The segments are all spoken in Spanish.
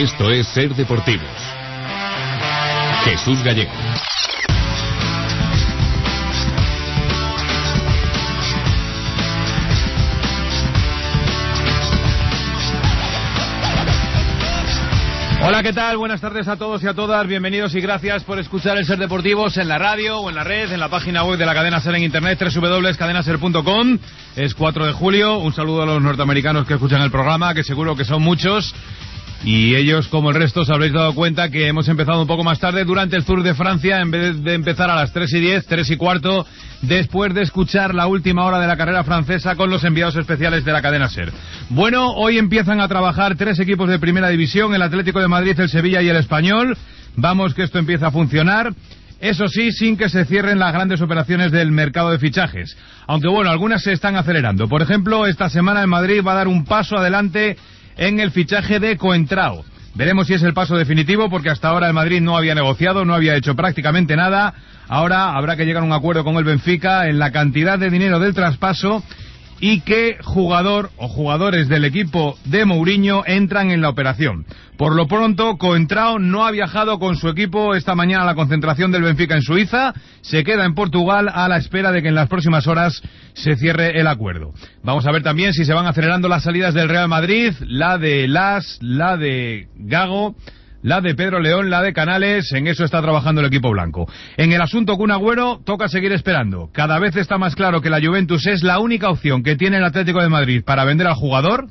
Esto es Ser Deportivos. Jesús Gallego. Hola, ¿qué tal? Buenas tardes a todos y a todas. Bienvenidos y gracias por escuchar el Ser Deportivos en la radio o en la red, en la página web de la cadena Ser en internet, www.cadenaser.com. Es 4 de julio. Un saludo a los norteamericanos que escuchan el programa, que seguro que son muchos. Y ellos, como el resto, os habréis dado cuenta que hemos empezado un poco más tarde durante el Tour de Francia, en vez de empezar a las 3:10, 3:15, después de escuchar la última hora de la carrera francesa con los enviados especiales de la cadena SER. Bueno, hoy empiezan a trabajar 3 equipos de primera división, el Atlético de Madrid, el Sevilla y el Español. Vamos que esto empieza a funcionar. Eso sí, sin que se cierren las grandes operaciones del mercado de fichajes. Aunque bueno, algunas se están acelerando. Por ejemplo, esta semana el Madrid va a dar un paso adelante en el fichaje de Coentrao. Veremos si es el paso definitivo, porque hasta ahora el Madrid no había negociado, no había hecho prácticamente nada. Ahora habrá que llegar a un acuerdo con el Benfica en la cantidad de dinero del traspaso y qué jugador o jugadores del equipo de Mourinho entran en la operación. Por lo pronto, Coentrao no ha viajado con su equipo esta mañana a la concentración del Benfica en Suiza. Se queda en Portugal a la espera de que en las próximas horas se cierre el acuerdo. Vamos a ver también si se van acelerando las salidas del Real Madrid, la de la de Gago, la de Pedro León, la de Canales. En eso está trabajando el equipo blanco. En el asunto Kun Agüero toca seguir esperando. Cada vez está más claro que la Juventus es la única opción que tiene el Atlético de Madrid para vender al jugador,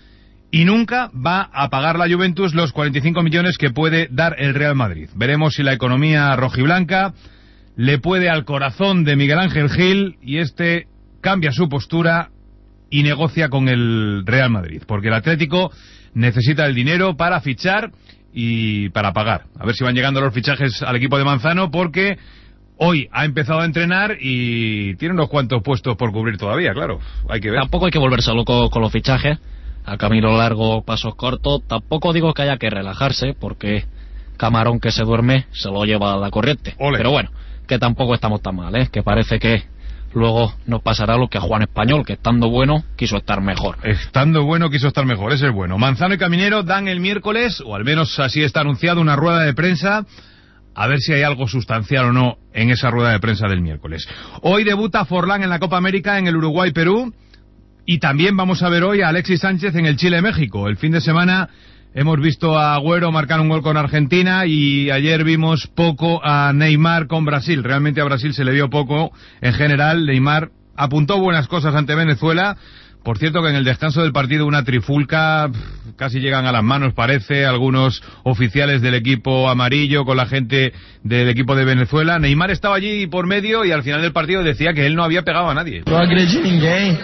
y nunca va a pagar la Juventus los 45 millones que puede dar el Real Madrid. Veremos si la economía rojiblanca le puede al corazón de Miguel Ángel Gil y este cambia su postura y negocia con el Real Madrid, porque el Atlético necesita el dinero para fichar y para pagar. A ver si van llegando los fichajes al equipo de Manzano, porque hoy ha empezado a entrenar y tiene unos cuantos puestos por cubrir todavía, claro. Hay que ver. Tampoco hay que volverse loco con los fichajes. A camino largo, pasos cortos. Tampoco digo que haya que relajarse, porque camarón que se duerme se lo lleva a la corriente. Ole. Pero bueno, que tampoco estamos tan mal, ¿eh? Que parece que luego nos pasará lo que a Juan Español, que estando bueno quiso estar mejor. Estando bueno quiso estar mejor, ese es bueno. Manzano y Caminero dan el miércoles, o al menos así está anunciado, una rueda de prensa. A ver si hay algo sustancial o no en esa rueda de prensa del miércoles. Hoy debuta Forlán en la Copa América en el Uruguay-Perú. Y también vamos a ver hoy a Alexis Sánchez en el Chile-México. El fin de semana hemos visto a Agüero marcar un gol con Argentina y ayer vimos poco a Neymar con Brasil. Realmente a Brasil se le dio poco. En general, Neymar apuntó buenas cosas ante Venezuela. Por cierto que en el descanso del partido una trifulca, casi llegan a las manos, parece, algunos oficiales del equipo amarillo con la gente del equipo de Venezuela. Neymar estaba allí por medio y al final del partido decía que él no había pegado a nadie. Não agredi ninguém.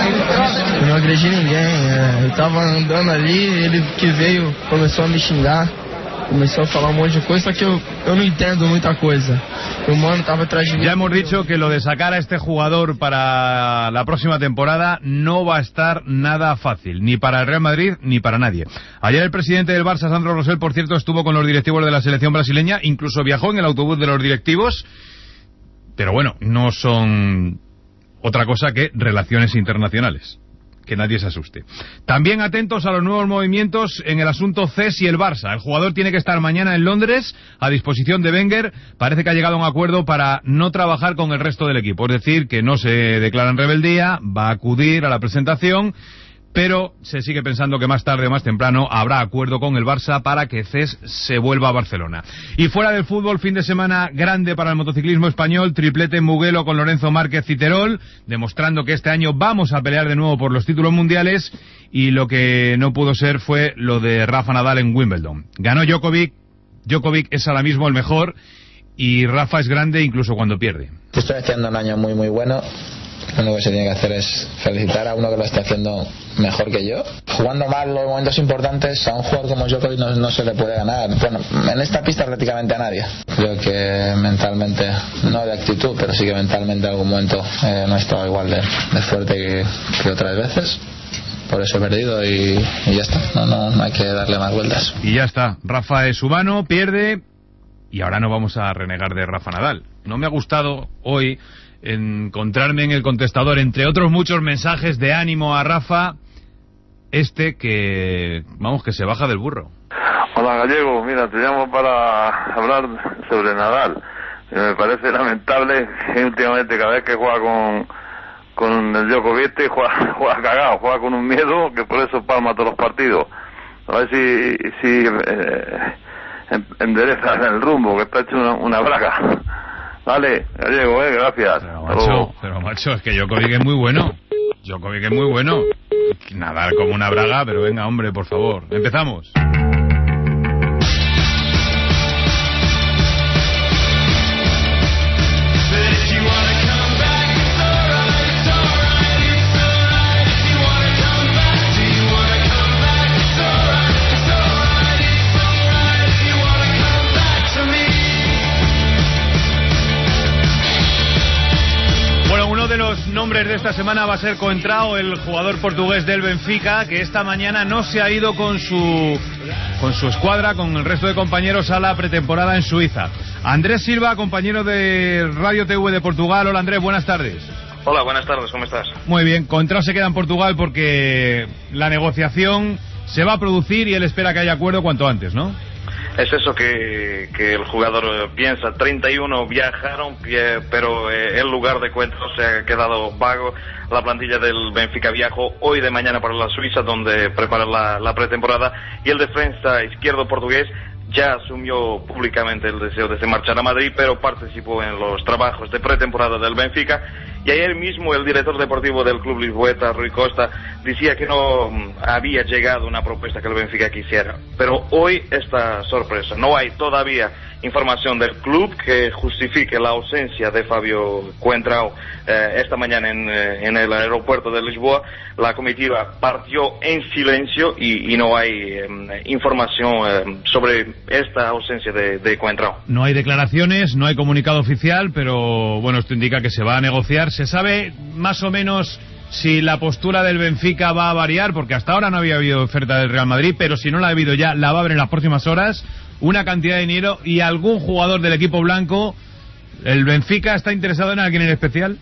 Eu tava andando ali, ele que veio, começou a me xingar, começou a falar monte de coisa, só que eu não entendo muita coisa. O mano tava atrás de mí. Ya hemos dicho que lo de sacar a este jugador para la próxima temporada no va a estar nada fácil, ni para el Real Madrid ni para nadie. Ayer el presidente del Barça, Sandro Rosell, por cierto, estuvo con los directivos de la selección brasileña, incluso viajó en el autobús de los directivos, pero bueno, no son otra cosa que relaciones internacionales. Que nadie se asuste. También atentos a los nuevos movimientos en el asunto CES y el Barça. El jugador tiene que estar mañana en Londres a disposición de Wenger. Parece que ha llegado a un acuerdo para no trabajar con el resto del equipo. Es decir, que no se declara en rebeldía, va a acudir a la presentación, pero se sigue pensando que más tarde o más temprano habrá acuerdo con el Barça para que CES se vuelva a Barcelona. Y fuera del fútbol, fin de semana grande para el motociclismo español, triplete en Mugello con Lorenzo Márquez y Terol, demostrando que este año vamos a pelear de nuevo por los títulos mundiales, y lo que no pudo ser fue lo de Rafa Nadal en Wimbledon. Ganó Djokovic es ahora mismo el mejor, y Rafa es grande incluso cuando pierde. Estoy haciendo un año muy muy bueno. Lo único que se tiene que hacer es felicitar a uno que lo está haciendo mejor que yo. Jugando mal los momentos importantes, a un jugador como Djokovic no se le puede ganar. Bueno, en esta pista prácticamente a nadie. Creo que mentalmente, no de actitud, pero sí que mentalmente en algún momento no he estado igual de fuerte que otras veces. Por eso he perdido y ya está. No hay que darle más vueltas. Y ya está. Rafa es humano, pierde, y ahora no vamos a renegar de Rafa Nadal. No me ha gustado hoy encontrarme en el contestador, entre otros muchos mensajes de ánimo a Rafa, que vamos, que se baja del burro. Hola Gallego, mira, te llamo para hablar sobre Nadal. Me parece lamentable que últimamente cada vez que juega con el Djokovic juega cagado, juega con un miedo que por eso palma todos los partidos. A ver si endereza el rumbo, que está hecho una braga. Vale, Gallego, gracias. Pero macho, es que Djokovic es muy bueno. Nadal como una braga, pero venga, hombre, por favor. Empezamos. Los nombres de esta semana va a ser Coentrao, el jugador portugués del Benfica, que esta mañana no se ha ido con su escuadra, con el resto de compañeros, a la pretemporada en Suiza. Andrés Silva, compañero de Radio TV de Portugal. Hola Andrés, buenas tardes. Hola, buenas tardes, ¿cómo estás? Muy bien, Coentrao se queda en Portugal porque la negociación se va a producir y él espera que haya acuerdo cuanto antes, ¿no? Es eso que el jugador piensa. 31 viajaron, pero el lugar de Coentrao se ha quedado vago. La plantilla del Benfica viajó hoy de mañana para la Suiza, donde prepara la pretemporada, y el defensa izquierdo portugués ya asumió públicamente el deseo de marchar a Madrid, pero participó en los trabajos de pretemporada del Benfica. Y ayer mismo el director deportivo del club lisboeta, Rui Costa, decía que no había llegado una propuesta que el Benfica quisiera. Pero hoy esta sorpresa. No hay todavía información del club que justifique la ausencia de Fabio Coentrao. Esta mañana en el aeropuerto de Lisboa la comitiva partió en silencio y no hay información sobre esta ausencia de Coentrao. No hay declaraciones, no hay comunicado oficial, pero bueno, esto indica que se va a negociar. ¿Se sabe más o menos si la postura del Benfica va a variar? Porque hasta ahora no había habido oferta del Real Madrid, pero si no la ha habido ya, la va a haber en las próximas horas. Una cantidad de dinero y algún jugador del equipo blanco. ¿El Benfica está interesado en alguien en especial?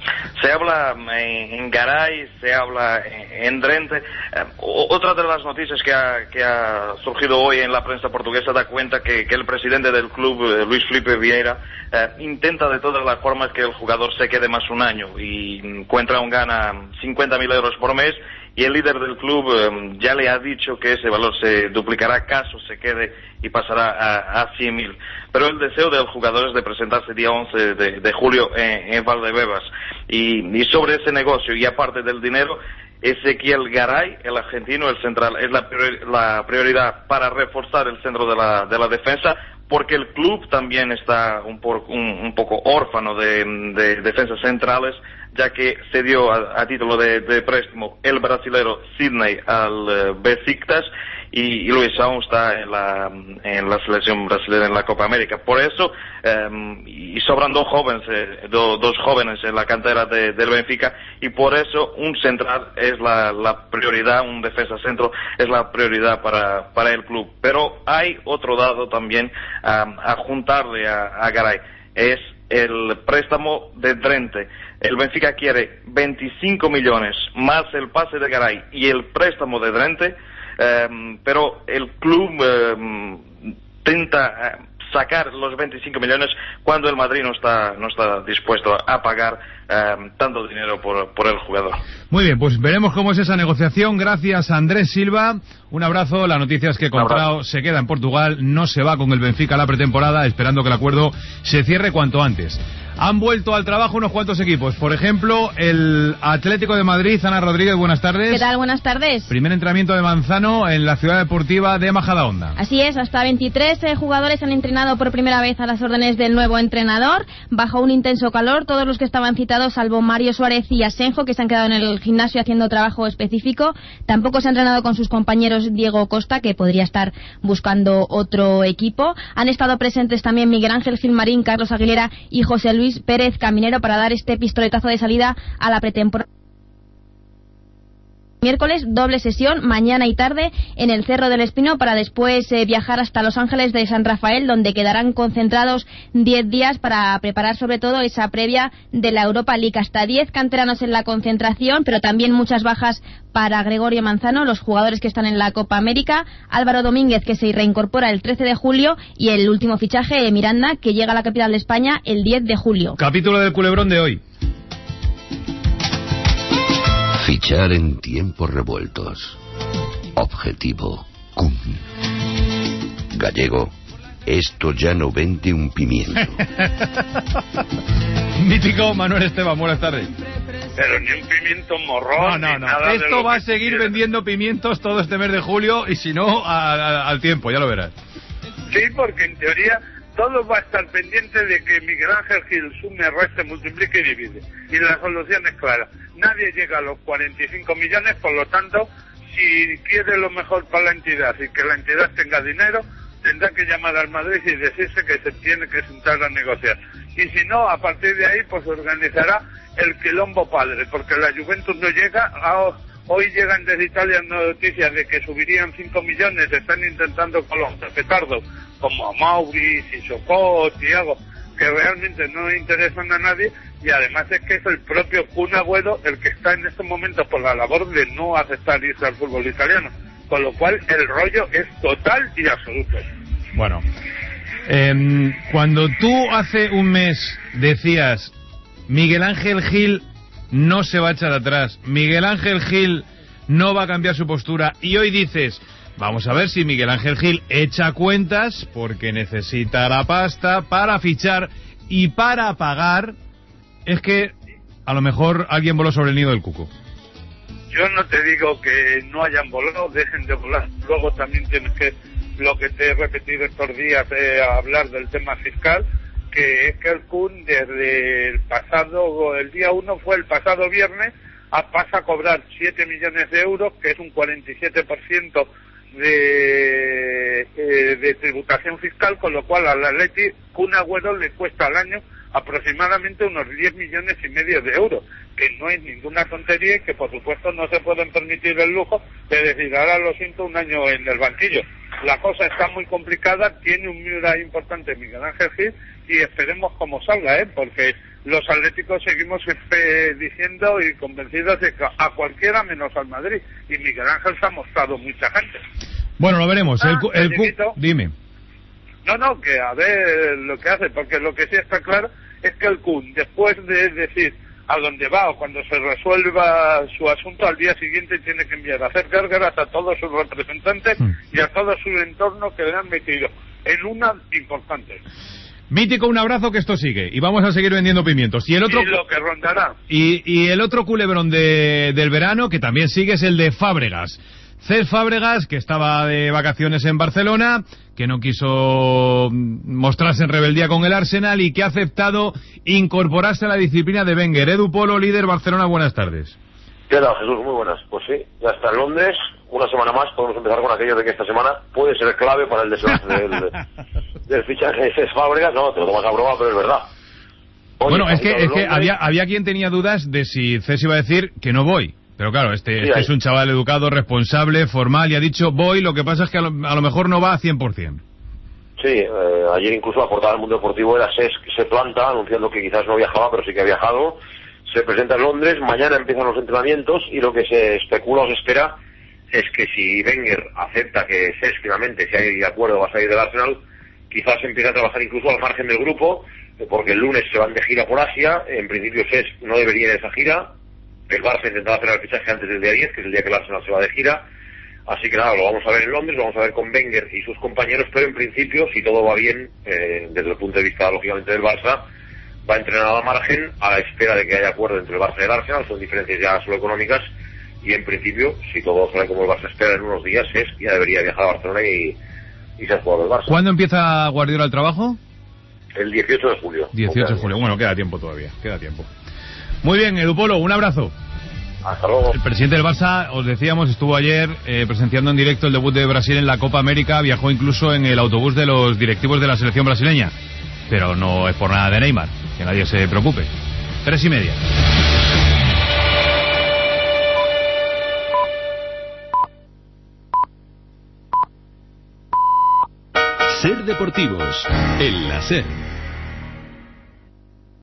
Se habla en Garay, se habla en Drente. Otra de las noticias que ha surgido hoy en la prensa portuguesa da cuenta que el presidente del club, Luis Filipe Vieira, intenta de todas las formas que el jugador se quede más un año, y Coentrao gana 50.000 euros por mes, y el líder del club ya le ha dicho que ese valor se duplicará caso se quede y pasará a 100.000. Pero el deseo del jugador es de presentarse día 11 de julio en Valdebebas. Y sobre ese negocio, y aparte del dinero, Ezequiel Garay, el argentino, el central, es la prioridad para reforzar el centro de la defensa, porque el club también está un poco órfano de defensas centrales, ya que se dio a título de préstamo el brasilero Sidney al Besiktas, y Luis aún está en la selección brasileña en la Copa América. Por eso, y sobran dos jóvenes en la cantera del Benfica, y por eso un central es la prioridad, un defensa centro es la prioridad para el club. Pero hay otro dado también a juntarle a Garay, es el préstamo de Drente. El Benfica quiere 25 millones más el pase de Garay y el préstamo de Drente, pero el club tenta sacar los 25 millones cuando el Madrid no está dispuesto a pagar tanto dinero por el jugador. Muy bien, pues veremos cómo es esa negociación. Gracias, Andrés Silva. Un abrazo. La noticia es que Coentrao se queda en Portugal, no se va con el Benfica a la pretemporada, esperando que el acuerdo se cierre cuanto antes. Han vuelto al trabajo unos cuantos equipos. Por ejemplo, el Atlético de Madrid. Ana Rodríguez, buenas tardes. ¿Qué tal? Buenas tardes. Primer entrenamiento de Manzano en la ciudad deportiva de Majadahonda. Así es, hasta 23 jugadores han entrenado por primera vez a las órdenes del nuevo entrenador. Bajo un intenso calor, todos los que estaban citados, salvo Mario Suárez y Asenjo, que se han quedado en el gimnasio haciendo trabajo específico. Tampoco se ha entrenado con sus compañeros Diego Costa, que podría estar buscando otro equipo. Han estado presentes también Miguel Ángel Gilmarín, Carlos Aguilera y José Luis Pérez Caminero para dar este pistoletazo de salida a la pretemporada. Miércoles, doble sesión, mañana y tarde, en el Cerro del Espino, para después viajar hasta Los Ángeles de San Rafael, donde quedarán concentrados 10 días para preparar sobre todo esa previa de la Europa League. Hasta 10 canteranos en la concentración, pero también muchas bajas para Gregorio Manzano, los jugadores que están en la Copa América, Álvaro Domínguez, que se reincorpora el 13 de julio, y el último fichaje, Miranda, que llega a la capital de España el 10 de julio. Capítulo del culebrón de hoy. Fichar en tiempos revueltos. Objetivo Kun. Gallego, esto ya no vende un pimiento. Mítico Manuel Esteban, buenas tardes. Pero ni un pimiento morrón. No. Esto va a seguir vendiendo pimientos todo este mes de julio, y si no, al tiempo, ya lo verás. Sí, porque en teoría todo va a estar pendiente de que Miguel Ángel Gil sume, reste, multiplique y divide. Y la solución es clara. Nadie llega a los 45 millones, por lo tanto, si quiere lo mejor para la entidad y que la entidad tenga dinero, tendrá que llamar al Madrid y decirse que se tiene que sentar a negociar. Y si no, a partir de ahí, pues organizará el quilombo padre, porque la Juventus no llega. Hoy llegan desde Italia noticias de que subirían 5 millones, están intentando con los petardos, como a Mauri, Sissoko, Thiago, que realmente no interesan a nadie, y además es que es el propio Kun Agüero el que está en estos momentos por la labor de no aceptar irse al fútbol italiano, con lo cual el rollo es total y absoluto. Bueno, cuando tú hace un mes decías Miguel Ángel Gil no se va a echar atrás, Miguel Ángel Gil no va a cambiar su postura, y hoy dices, vamos a ver si Miguel Ángel Gil echa cuentas porque necesita la pasta para fichar y para pagar, es que a lo mejor alguien voló sobre el nido del cuco. Yo no te digo que no hayan volado, dejen de volar. Luego también tienes que, lo que te he repetido estos días, hablar del tema fiscal, que es que el Kun desde el día 1 fue el pasado viernes, pasa a cobrar 7 millones de euros, que es un 47% de tributación fiscal, con lo cual al Atleti Kun Agüero le cuesta al año aproximadamente unos 10 millones y medio de euros, que no es ninguna tontería y que por supuesto no se pueden permitir el lujo de decir, ahora lo siento, un año en el banquillo. La cosa está muy complicada, tiene un Miura importante Miguel Ángel Gil, y esperemos cómo salga, porque los atléticos seguimos diciendo y convencidos de que a cualquiera menos al Madrid, y Miguel Ángel se ha mostrado mucha gente. Bueno, lo veremos. Dime. No, que a ver lo que hace, porque lo que sí está claro es que el Kun, después de decir a dónde va o cuando se resuelva su asunto, al día siguiente tiene que enviar a hacer gárgaras a todos sus representantes y a todo su entorno que le han metido en una importante. Mítico, un abrazo, que esto sigue y vamos a seguir vendiendo pimientos. Y el otro, y lo que rondará. Y el otro culebrón del verano, que también sigue, es el de Fábregas. Cés Fábregas, que estaba de vacaciones en Barcelona, que no quiso mostrarse en rebeldía con el Arsenal y que ha aceptado incorporarse a la disciplina de Wenger. Edu Polo, líder Barcelona, buenas tardes. ¿Qué tal, Jesús? Muy buenas. Pues sí, ya está en Londres. Una semana más podemos empezar con aquello de que esta semana puede ser clave para el desenlace del fichaje de Cés Fábregas. No, te lo tomas a broma, pero es verdad. Oye, bueno, es que había quien tenía dudas de si Cés iba a decir que no voy. Pero claro, este es un chaval educado, responsable, formal, y ha dicho voy, lo que pasa es que a lo mejor no va a 100%. Sí, ayer incluso la portada del Mundo Deportivo era Cés, que se planta, anunciando que quizás no viajaba, pero sí que ha viajado. Se presenta en Londres, mañana empiezan los entrenamientos, y lo que se especula o se espera es que si Wenger acepta que Cés finalmente, si hay de acuerdo, va a salir del Arsenal, quizás empiece a trabajar incluso al margen del grupo, porque el lunes se van de gira por Asia. En principio Cés no debería ir a esa gira. El Barça intentaba hacer el fichaje antes del día 10, que es el día que el Arsenal se va de gira. Así que nada, lo vamos a ver en Londres, lo vamos a ver con Wenger y sus compañeros, pero en principio, si todo va bien, desde el punto de vista, lógicamente, del Barça, va a entrenar a la margen, a la espera de que haya acuerdo entre el Barça y el Arsenal. Son diferencias ya solo económicas, y en principio, si todo sale como el Barça espera, en unos días ya debería viajar a Barcelona y ser jugador del Barça. ¿Cuándo empieza Guardiola el trabajo? El 18 de julio. 18 de julio, bueno, queda tiempo todavía, queda tiempo. Muy bien, Edu Polo, un abrazo. Hasta luego. El presidente del Barça, os decíamos, estuvo ayer presenciando en directo el debut de Brasil en la Copa América. Viajó incluso en el autobús de los directivos de la selección brasileña. Pero no es por nada de Neymar, que nadie se preocupe. 3:30. Deportivos, en la SER.